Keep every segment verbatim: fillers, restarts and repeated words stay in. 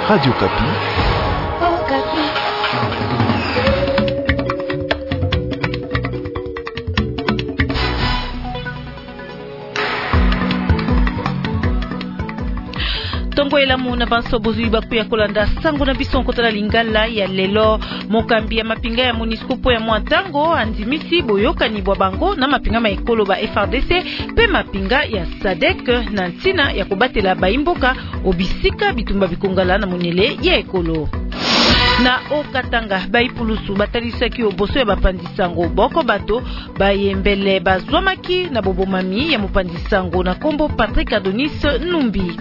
Radio Kapi. Oh, Kapi. Tongo elamu na banso bozui baku ya kolanda sango na biso nkotala lingala ya lelo mokambi ya mapinga ya MONUSCO po ya mwantango andimisi boyokani bwa bango na mapinga ma ekolo ba F R D C pe mapinga ya SADC na ntina ya kobatela baimboka obisika bitumba bikongala na monele ya ekolo. Na Okatanga baipulusu batalisaki oboso ya bapandisango boko bato bayembele bazwamaki na bobomami ya mopandisango na kombo Patrick Adonis Numbi.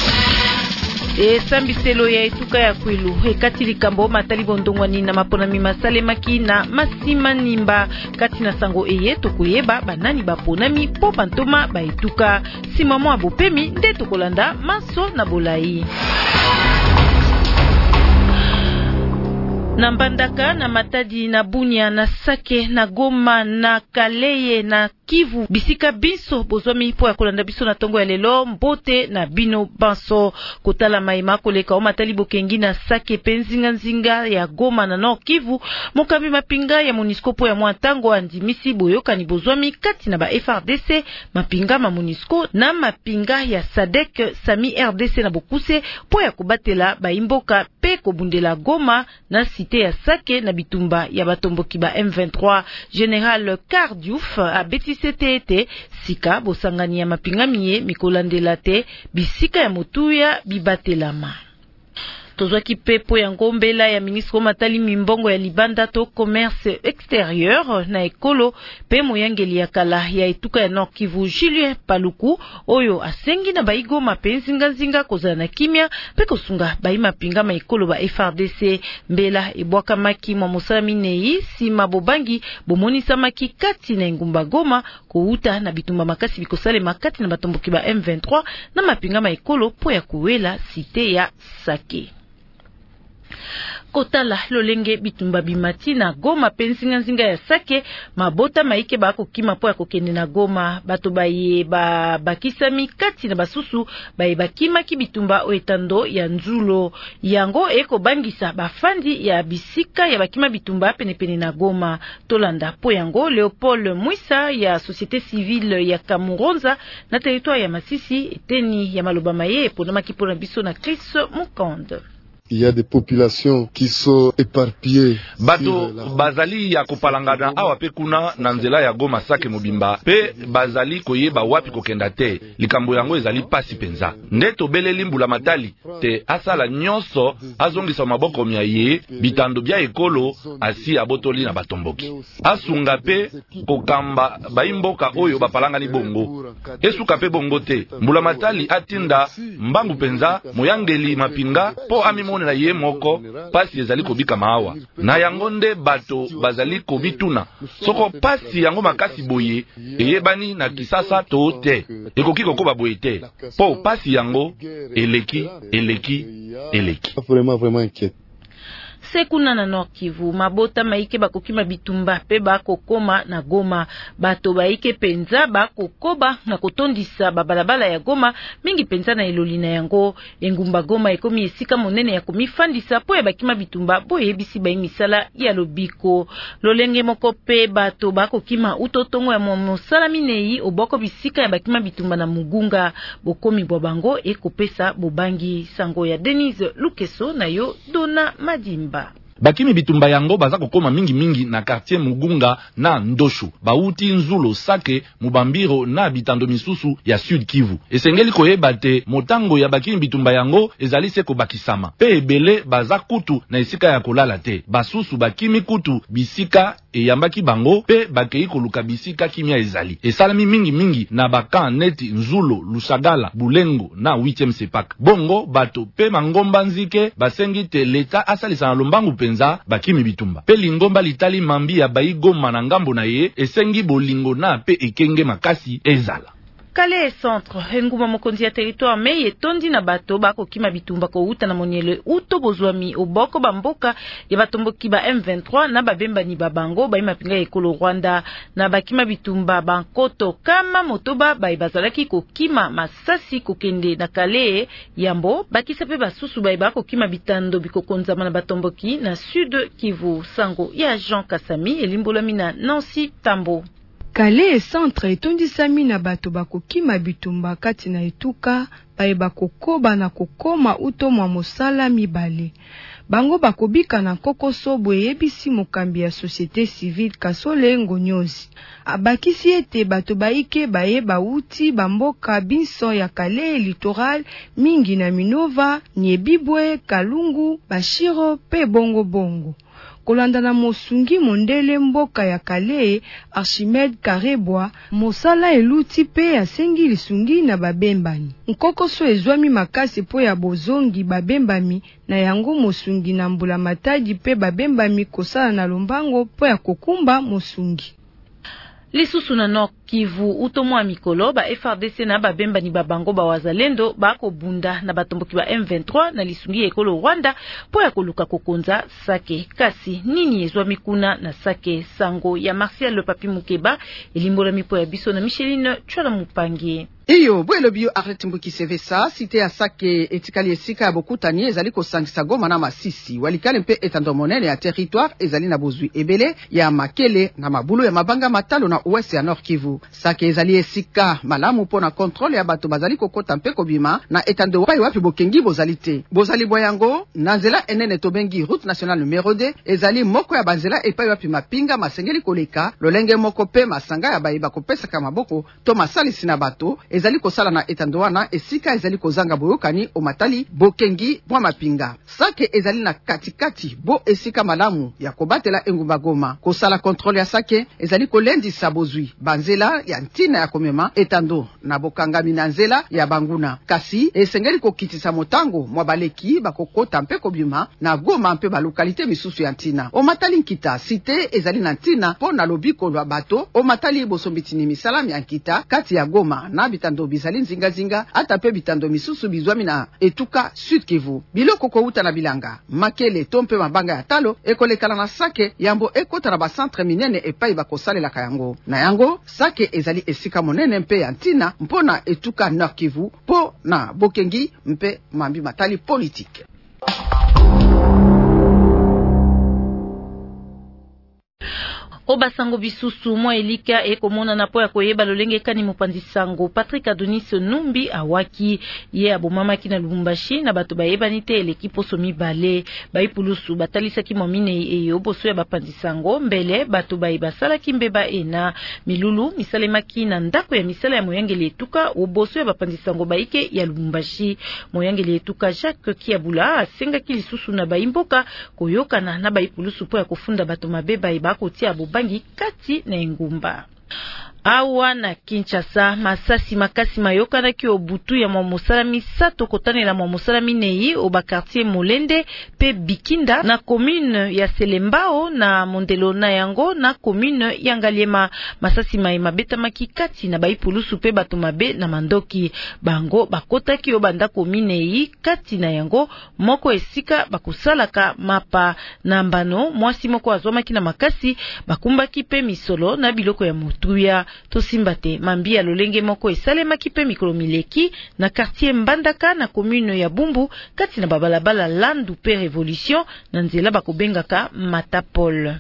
E sambiselo ya etuka ya Kwilu ekati likambo matali bondongwani na maponami masalemaki na masima nimba kati na sango eye tokuyeba banani baponami po bantoma ba etuka simamo abopemi nde tokolanda maso na bolai. Na Mbandaka, na Matadi, na Bunia, na Sake, na Goma, na Kaleye, na Kivu, bisika biso bozwami po ya kolanda biso na tongo ya lelo mbote na bino banso kotala maima koleka o matali bokengi na Sake penzinga nzinga ya Goma na Nord Kivu mokambi mapinga ya MONUSCO po ya mwantango andimisi boyokani bozwami kati na ba F R D C mapinga ma MONUSCO na mapinga ya SADC Sami R D C na bokuse po ya kobatela baimboka pe kobundela Goma na site ya Sake na bitumba ya batomboki ba M vingt-trois. General Kardiouf abeti sete sika bosangani ya mapingamiye mikolandela te bisika ya motuya bibatelama. Tozwaki pepo ya ngombela ya ministre matali mimbongo ya libanda to commerce extérieur na ekolo pe moyangeli ya kala ya etuka ya Nord Kivu Julien Paluku oyo asengi na baigo mapenzi nganzinga kozala na kimia pe kosunga baima pinga ma ekolo ba F R D C mbela ebwaka maki mwa mosala minei sima bobangi bomonisa maki kati na ngumba Goma kouta na bitumba makasi bikosale makati na batomboki ba M vingt-trois na mapinga ma ekolo po ya kuwela site ya Sake. Kotala lolenge bitumba bimati na Goma pensinga nzinga ya Sake mabota maike bako kima po ya kokende na Goma bato baye ba bakisami kati na basusu baye bakima ki bitumba oetando ya nzulo yango eko bangisa bafandi ya bisika ya bakima bitumba penepene na Goma tolanda po yango Leopold Mwisa ya société civile ya Kamuronza na territoire ya Masisi eteni ya maloba maye pona makipona biso na Chris Mukonde. Il y a des populations qui sont éparpillées. Bato bazali ya kopalangana awa pe kuna na nzela ya Goma Sake mobimba pe bazali koyeba wapi kokenda te likambo yango ezali pasi penza nde tobeleli mbula matali te asala nyonso azongisa maboko mya ye bitando bya ekolo asi abotoli na batomboki asunga pe kokamba baimboka oyo bapalangani bongo esuka pe bongo te mbula matali atinda mbangu penza moyangeli mapinga po amimo na ye moko pasi ezali kobika maawa na yango nde bato bazali kobituna soko pasi yango makasi boye eyebani na kisasa to te ekoki kokoba boye te po pasi yango eleki eleki eleki vraiment vraiment inquiet. Sekuna na Nord Kivu mabota maike bakokima bitumba pe bakokoma na Goma bato baike penza bakokoba na kotondisa babalabala ya Goma mingi penza na eloli na yango engumba Goma ekomi esika monene ya komifandisa po ya bakima bitumba boye bisi baimisala ya lobiko lolenge moko pe bato bakokima utotongo ya mosala minei oboko bisika ya bakima bitumba na Mugunga bokomi bwa bango ekopesa bobangi sango ya Denise Lukeso na yo Dona Madimba. Bakimi bitumba yango baza kokoma mingi mingi na quartier Mugunga na Ndoshu bauti nzulo Sake mubambiro na bitando misusu ya Sud Kivu esengeli koyeba te motango ya bakimi bitumba yango ezali se kobakisama pe ebele baza kutu na esika ya kolala te basusu bakimi kutu bisika eyambaki bango pe bakei koluka bisika kimia ezali esalami mingi mingi na baka neti nzulo Lusagala Bulengo na huitième sepak bongo bato pe mangomba nzike basengi te leta asalisa na lombangu penza bakimi bitumba pe lingomba litali mambi ya baigoma na ngambo na ye esengi bolingo na pe ekenge makasi ezala. Kale centre nguma mokonzi ya territoire me etondi na bato bako kima bitumba ko uta na moniele uto bozwami oboko bamboka ya batomboki ba M vingt-trois na babemba ni babango ba imapinga ekolo Rwanda na bakima bitumba bankoto kama motoba ba ibazalaki ko kima masasi kokende na Kale yambo bakisa pe basusu ba ibako kima bitando bikokonza na batomboki na Sud Kivu. Sango ya Jean Kasami elimbolami na Nancy Tambo. Kale centre etondisami na bato bakokima bitumba kati na etuka bayeba kokoba na kokoma uto mwa mosala mibale. Bango bakobika na kokoso boyebisi mokambi ya société civile Kasole Ngonyozi. Abakisi ete bato baike bayeba uti bamboka binso ya Kale littoral mingi na Minova, Nyebibwe, Kalungu, Bashiro pe bongo bongo. Kolanda na mosungi mondele mboka ya Kale Archimede Karebwa mosala eluti pe asengi lisungi na babembani. Nkokoso ezwami makasi po ya bozongi babembami na yango mosungi na mbula matadi pe babembami kosala na lombango po ya kokumba mosungi. Lisusu na Nord Kivu utomwa mikolo ba F R D C na babemba ni babango ba wazalendo bako bunda na batomboki ba M vingt-trois na lisungi ekolo Rwanda po ya koluka kokonza Sake. Kasi nini ezwa mikuna na Sake? Sango ya Martial Le Papi Mukeba elimbola mipo ya biso na Micheline Chwala Mupangi. Iyo bwelo bio Arlette Mbuki Sevesa site ya Sake etikali esika ya bokutani ezali kosangisa Goma na Masisi walikale mpe etando monene ya territoire ezali na bozwi ebele ya makele na mabulu ya mabanga matalo na ouest ya Nord Kivu. Sake ezali esika malamu pona contrôle ya bato bazali kokota mpe kobima na etando pai wapi bokengi bozali te. Bozali boyango na nzela enene tobengi route nationale numéro deux ezali moko ya banzela epai wapi mapinga masengeli koleka lolenge moko pe masanga ya baiba kopesa kama maboko to masalisi na bato ezali kosala na etandoana esika ezali kozanga boyokani omatali bokengi mwa mapinga. Sake ezali na katikati bo esika malamu ya kobatela engumba Goma. Kosala contrôle ya Sake ezali kolendisa bozwi banzela ya ntina ya komema etando na bokangami na nzela ya banguna. Kasi esengeli kokitisa motango mwa baleki bakokota mpe kobima na Goma mpe balokalite misusu ya ntina. Omatali nkita site ezali na ntina po na lobiko lwa bato omatali bosombitini misalami ya nkita kati ya Goma na bitando bizali nzinga zinga ata pe bitando misusu bizwami na etuka Sud Kivu. Biloko ko uta na bilanga makele tompe mabanga ya talo ekolekala na Sake yambo ekota na ba centre minene epai bakosalela kayango na yango. Sake ezali esika monene mpe ya ntina mpona etuka Nord Kivu po na bokengi mpe mambi matali politique. Obasango bisusu mwa elika ekomona na po ya koyeba lolenge kani mopanzi sango. Patrick Adonis Numbi awaki ye abomamaki na Lubumbashi na bato bayebani te eleki poso mibale baipulusu batalisaki momine eyo boso ya bapanzi sango mbele bato bayibasalaki mbeba ena milulu misalemaki na ndako ya misala ya moyangeli etuka oboso ya bapanzi sango baike ya Lubumbashi. Moyangeli etuka Jacques Kiabula asengaki lisusu na baimboka koyokana na baipulusu po ya kofunda bato mabeba ibako tia boba kati na engumba. Awa na Kinshasa masasi makasi mayokana ki obutu ya mwa mosala misato kotanela mwa mosala minei oba quartier Molende pe Bikinda na commune ya Selembao na Mondelo na yango na commune ya Ngaliema. Masasi mai mabeta makikati na baipulusu pe bato mabe na mandoki bango bakotaki obanda commune kati na yango moko esika bakusalaka mapa na mbano mwasi moko azomaki na makasi bakumbaki pe misolo na biloko ya mutuya. Tosimbate mambi ya lolenge moko esalemaki pe mikolo mileki na quartier Mbandaka na commune ya Bumbu kati na babalabala Landu pe Revolution na nzela bakobengaka Matapol.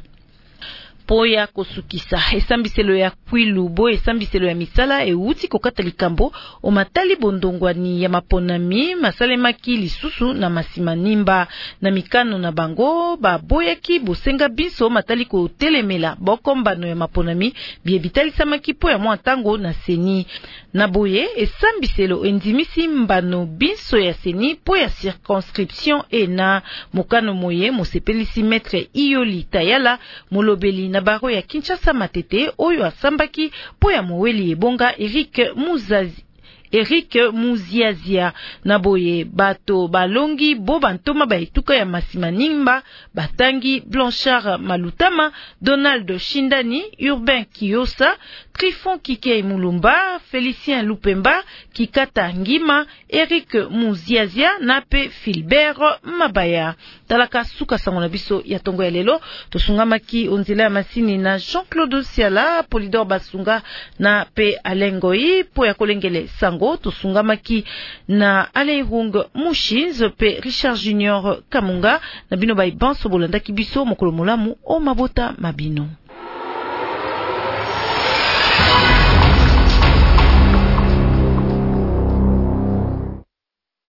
Poya kosukisa esambiselo ya Kwilu bo esambiselo ya misala euti kokata likambo o matali bondongwani ya maponami masalemaki lisusu na masimanimba na mikano na bango baboyaki bosenga biso matali ko telemela bokombano ya maponami biebitalisamaki po ya mwa tango na seni na boye esambiselo endimisi mbano biso ya seni po ya circonscription ena mokano moye mosepelisi maître Iyoli Tayala molobeli na baro ya Kinshasa Matete oyo asambaki po ya moweli ebonga Eric Muzazi Eric Muziazia na boye bato balongi bo bantoma baituka ya masimanimba batangi Blanchard Malutama, Donald Shindani, Urbain Kiyosa, Trifon Kike Mulumba, Félicien Lupemba, Kikata Ngima, Eric Muziazia, Nape Filbert Mabaya. Talaka suka sango na biso ya tongo ya lelo, tosungamaki onzela ya masini na Jean-Claude Siala, Polidor Basunga na pe Alengoi, po ya kolengele sango, tosungamaki na Aleirung Mushinz, pe Richard Junior Kamunga, na bino bai banso bolanda kibiso mokolo molamu o mabota mabino.